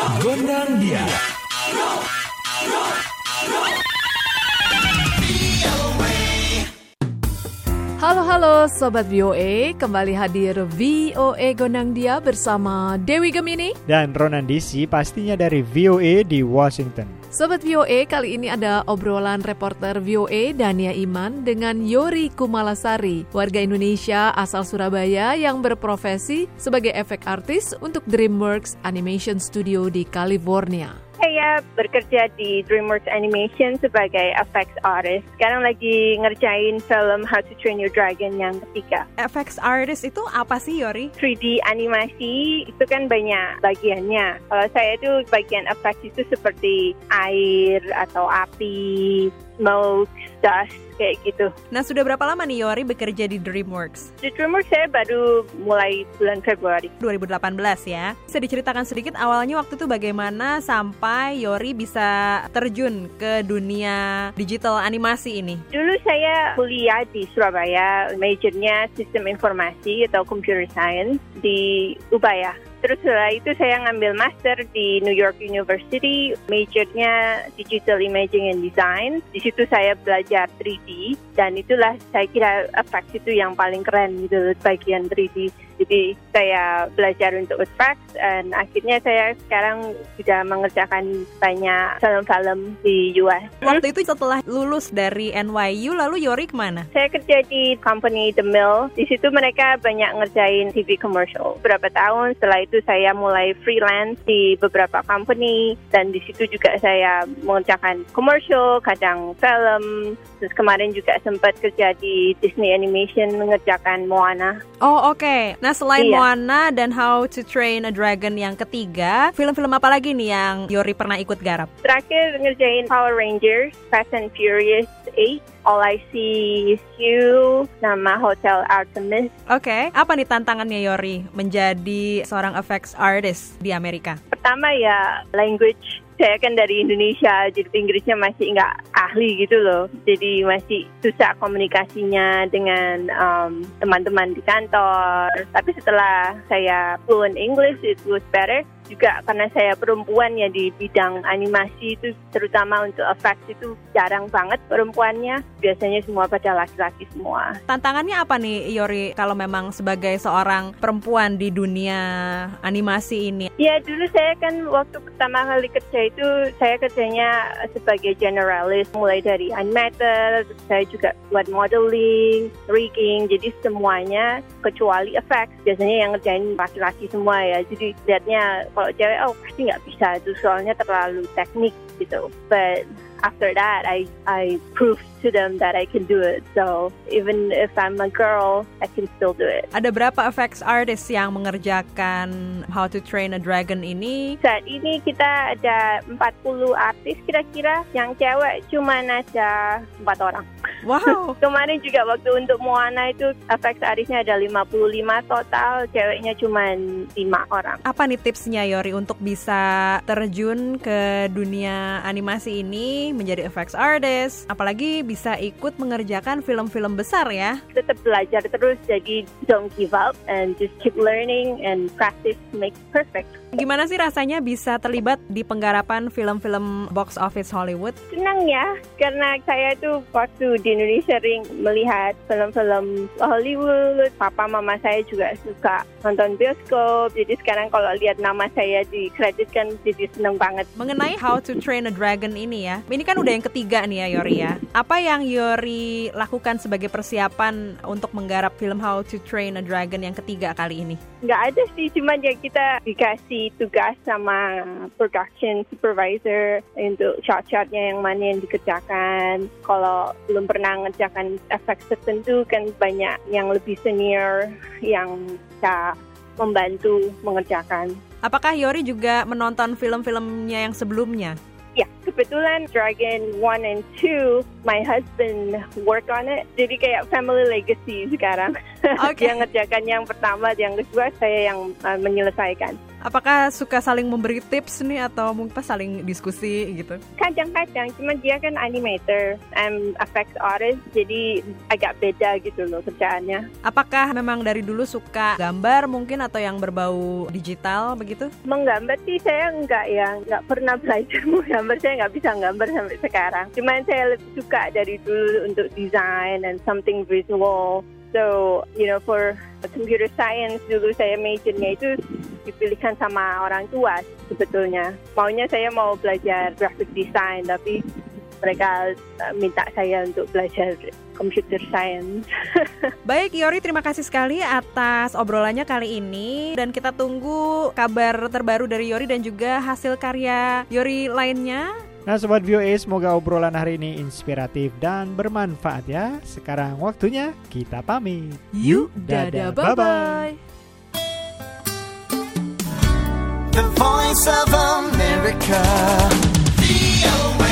Gondang dia. Halo Sobat VOA, kembali hadir VOA Gondang Dia bersama Dewi Gemini dan Ronan DC, pastinya dari VOA di Washington. Sobat VOA, kali ini ada obrolan reporter VOA Dania Iman dengan Yori Kumalasari, warga Indonesia asal Surabaya yang berprofesi sebagai efek artis untuk DreamWorks Animation Studio di California. Saya bekerja di DreamWorks Animation sebagai effects artist. Sekarang lagi ngerjain film How to Train Your Dragon yang ketiga. Effects artist itu apa sih, Yori? 3D animasi itu kan banyak bagiannya. Kalau saya itu bagian effects itu seperti air atau api, smoke, dust, kayak gitu. Nah, sudah berapa lama nih Yori bekerja di DreamWorks? Di DreamWorks saya baru mulai bulan Februari 2018 ya. Bisa diceritakan sedikit awalnya waktu itu bagaimana sampai Yori bisa terjun ke dunia digital animasi ini? Dulu saya kuliah di Surabaya, majornya sistem informasi atau computer science di Ubaya. Terus setelah itu saya ngambil master di New York University, majornya Digital Imaging and Design. Di situ saya belajar 3D dan itulah saya kira effects itu yang paling keren gitu, bagian 3D. Jadi saya belajar untuk effects dan akhirnya saya sekarang sudah mengerjakan banyak film-film di US. Waktu itu setelah lulus dari NYU, lalu Yori kemana? Saya kerja di company The Mill. Di situ mereka banyak ngerjain TV commercial. Berapa tahun setelah itu saya mulai freelance di beberapa company dan di situ juga saya mengerjakan commercial, kadang film. Terus kemarin juga sempat kerja di Disney Animation mengerjakan Moana. Oh, oke. Nah, selain Moana dan How to Train a Dragon yang ketiga, film-film apa lagi nih yang Yori pernah ikut garap? Terakhir ngerjain Power Rangers, Fast and Furious 8, All I See Is You, nama Hotel Artemis. Oke, apa nih tantangannya Yori menjadi seorang effects artist di Amerika? Pertama ya language. Saya kan dari Indonesia, jadi Inggrisnya masih nggak ahli gitu loh. Jadi masih susah komunikasinya dengan teman-teman di kantor. Tapi setelah saya fluent English, it was better. Juga karena saya perempuan ya di bidang animasi itu, terutama untuk effects itu jarang banget perempuannya. Biasanya semua pada laki-laki semua. Tantangannya apa nih Yori kalau memang sebagai seorang perempuan di dunia animasi ini? Ya dulu saya kan waktu pertama kali kerja itu saya kerjanya sebagai generalis, mulai dari animator, saya juga buat modeling, rigging, jadi semuanya kecuali effects. Biasanya yang ngerjain laki-laki semua ya, jadi lihatnya kalau cewek pasti nggak bisa itu soalnya terlalu teknik gitu. But after that, I proved to them that I can do it. So even if I'm a girl, I can still do it. Ada berapa effects artist yang mengerjakan How to Train a Dragon ini? Saat ini kita ada 40 artis kira-kira. Yang cewek cuma ada 4 orang. Wow. Kemarin juga waktu untuk Moana itu effects artisnya ada 55 total, ceweknya cuma 5 orang. Apa nih tipsnya Yori untuk bisa terjun ke dunia animasi ini menjadi effects artist? Apalagi bisa ikut mengerjakan film-film besar ya? Tetap belajar terus, jadi don't give up and just keep learning and practice makes perfect. Gimana sih rasanya bisa terlibat di penggarapan film-film box office Hollywood? Senang ya, karena saya tuh waktu di Indonesia sering melihat film-film Hollywood. Papa mama saya juga suka nonton bioskop, jadi sekarang kalau lihat nama saya dikreditkan jadi senang banget. Mengenai How to Train a Dragon ini ya, ini kan udah yang ketiga nih ya Yori ya. Apa yang Yori lakukan sebagai persiapan untuk menggarap film How to Train a Dragon yang ketiga kali ini? Nggak ada sih, cuma ya kita dikasih tugas sama production supervisor untuk shot-shotnya yang mana yang dikerjakan. Kalau belum pernah ngerjakan efek tertentu kan banyak yang lebih senior yang bisa membantu mengerjakan. Apakah Yori juga menonton film-filmnya yang sebelumnya? Ya, kebetulan Dragon 1 and 2, my husband work on it. Jadi kayak family legacy sekarang. Okay. Dia ngerjakan yang pertama, yang kedua saya yang menyelesaikan. Apakah suka saling memberi tips nih atau mungkin pas saling diskusi gitu? Kadang-kadang, cuma dia kan animator, I'm effects artist, jadi agak beda gitu loh kerjaannya. Apakah memang dari dulu suka gambar mungkin atau yang berbau digital begitu? Menggambar sih saya nggak pernah belajar menggambar, saya nggak bisa gambar sampai sekarang. Cuman saya lebih suka dari dulu untuk design and something visual. So, for computer science dulu saya majornya itu dipilihkan sama orang tua sebetulnya. Maunya saya mau belajar graphic design, tapi mereka minta saya untuk belajar computer science. Baik, Yori, terima kasih sekali atas obrolannya kali ini. Dan kita tunggu kabar terbaru dari Yori dan juga hasil karya Yori lainnya. Nah Sobat VOA, semoga obrolan hari ini inspiratif dan bermanfaat ya. Sekarang waktunya kita pamit. Yuk, dadah, bye-bye. The Voice of America, VOA.